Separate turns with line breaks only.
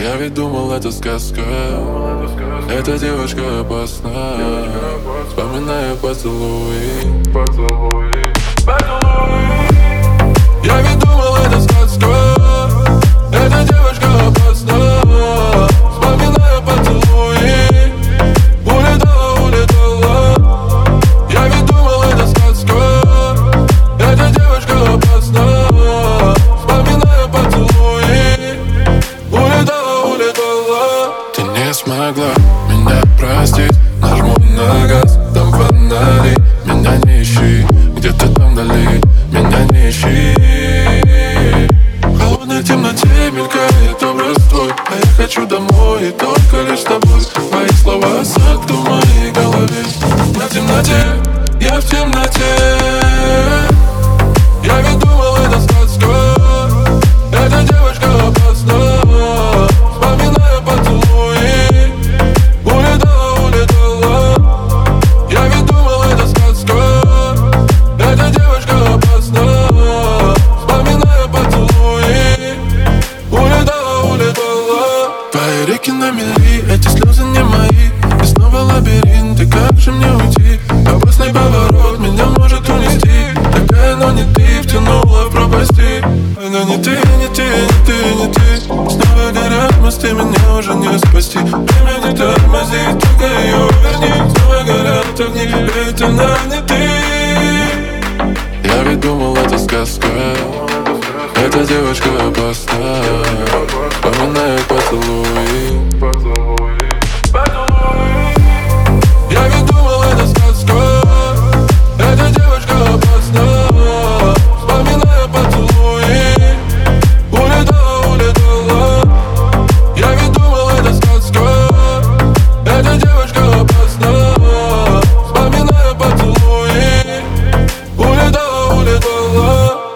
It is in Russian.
Я ведь думал, это сказка. Эта девочка опасна. Вспоминаю поцелуи. Я ведь думал, это сказка. Эта девочка опасна. Вспоминаю поцелуи. Улетала, улетала. Я ведь думал, это сказка. Эта девочка опасна. Вспоминаю поцелуи. Улетала, улетала. Ты не смогла меня простить. Нажму на газ, там фонари. Меня не ищи, где-то там вдали. Меня не ищи. В холодной темноте мелькает образ твой. А я хочу домой и только лишь с тобой. Твои слова сад в моей голове. На темноте, я в темноте. Я ведь думал, это сказка. Эта девочка опасна. Вспоминаю поцелуи. Улетала, улетала. Я ведь думал, это сказка. Эта девочка опасна. Вспоминаю поцелуи. Улетала, улетала. Твои реки на мели, эти слезы не мои. И снова лабиринт, и как же мне уйти? Опасный поворот меня может унести. Такая, но не ты, втянула в пропасти. Но не ты, не ты, не ты, не ты. Снова горят мосты, меня уже не спасти. Время не тормозит, только ее верни. Снова горят огни, ведь она не ты. Я ведь думал, это сказка. Эта девочка опасна. Вспоминаю поцелуи. Я ведь думал, это сказка. Эта девочка опасна. Вспоминаю поцелуи. Улетала, улетала. Я ведь думал, это сказка. Эта девочка опасна. Вспоминаю поцелуи. Улетала, улетала.